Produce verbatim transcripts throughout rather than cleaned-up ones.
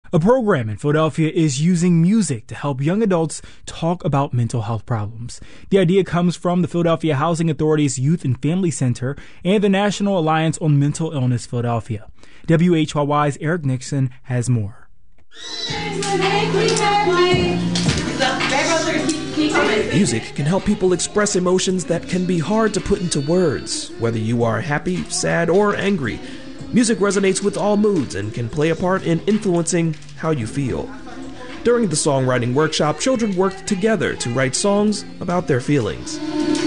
A program in Philadelphia is using music to help young adults talk about mental health problems. The idea comes from the Philadelphia Housing Authority's Youth and Family Center and the National Alliance on Mental Illness Philadelphia. W H Y Y's Eric Nixon has more. Music can help people express emotions that can be hard to put into words, whether you are happy, sad, or angry. Music resonates with all moods and can play a part in influencing how you feel. During the songwriting workshop, children worked together to write songs about their feelings.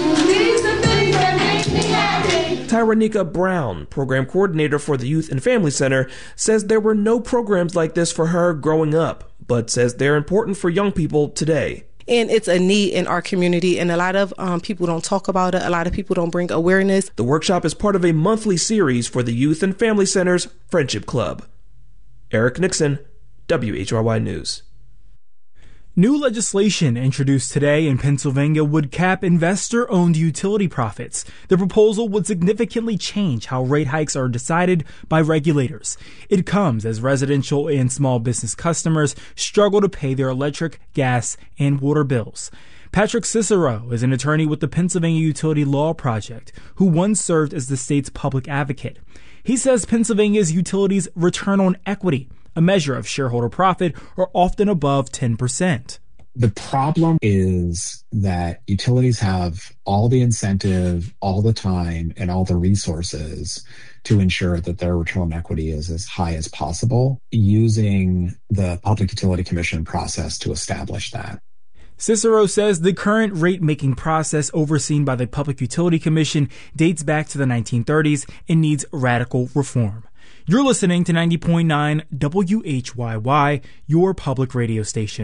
Tyranika Brown, program coordinator for the Youth and Family Center, says there were no programs like this for her growing up, but says they're important for young people today. And it's a need in our community, and a lot of um, people don't talk about it. A lot of people don't bring awareness. The workshop is part of a monthly series for the Youth and Family Center's Friendship Club. Eric Nixon, W H R Y News. New legislation introduced today in Pennsylvania would cap investor-owned utility profits. The proposal would significantly change how rate hikes are decided by regulators. It comes as residential and small business customers struggle to pay their electric, gas, and water bills. Patrick Cicero is an attorney with the Pennsylvania Utility Law Project, who once served as the state's public advocate. He says Pennsylvania's utilities' return on equity, a measure of shareholder profit, are often above ten percent. The problem is that utilities have all the incentive, all the time, and all the resources to ensure that their return on equity is as high as possible, using the Public Utility Commission process to establish that. Cicero says the current rate-making process overseen by the Public Utility Commission dates back to the nineteen thirties and needs radical reform. You're listening to ninety point nine W H Y Y, your public radio station.